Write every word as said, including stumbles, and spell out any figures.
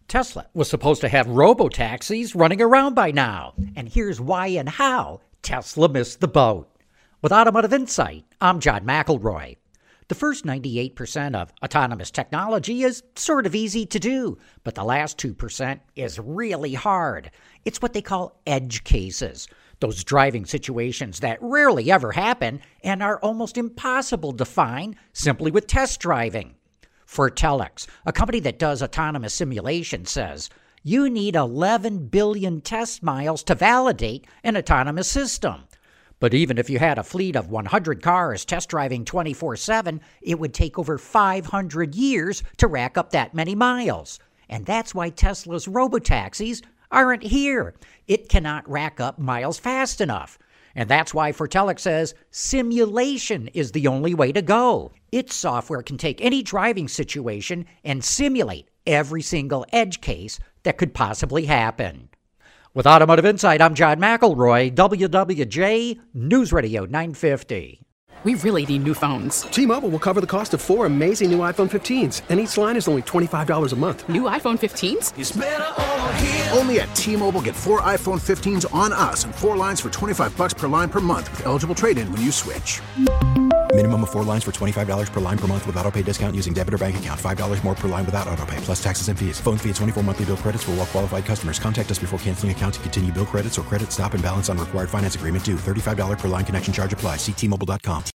Tesla was supposed to have robo-taxis running around by now, and here's why and how Tesla missed the boat. With Automotive Insight, I'm John McElroy. The first ninety-eight percent of autonomous technology is sort of easy to do, but the last two percent is really hard. It's what they call edge cases, those driving situations that rarely ever happen and are almost impossible to find simply with test driving. Fortelix, a company that does autonomous simulation, says you need eleven billion test miles to validate an autonomous system. But even if you had a fleet of one hundred cars test driving twenty-four seven, it would take over five hundred years to rack up that many miles. And that's why Tesla's robotaxis aren't here. It cannot rack up miles fast enough. And that's why Fortelix says simulation is the only way to go. Its software can take any driving situation and simulate every single edge case that could possibly happen. With Automotive Insight, I'm John McElroy, W W J News Radio nine fifty. We really need new phones. T-Mobile will cover the cost of four amazing new iPhone fifteens, and each line is only twenty-five dollars a month. New iPhone fifteens? It's better over here. Only at T-Mobile, get four iPhone fifteens on us and four lines for twenty-five bucks per line per month with eligible trade-in when you switch. Minimum of four lines for twenty-five dollars per line per month with autopay discount using debit or bank account. five dollars more per line without autopay, plus taxes and fees. Phone fee at twenty-four monthly bill credits for well-qualified customers. Contact us before canceling account to continue bill credits or credit stop and balance on required finance agreement due. thirty-five dollars per line connection charge applies. See T Mobile dot com.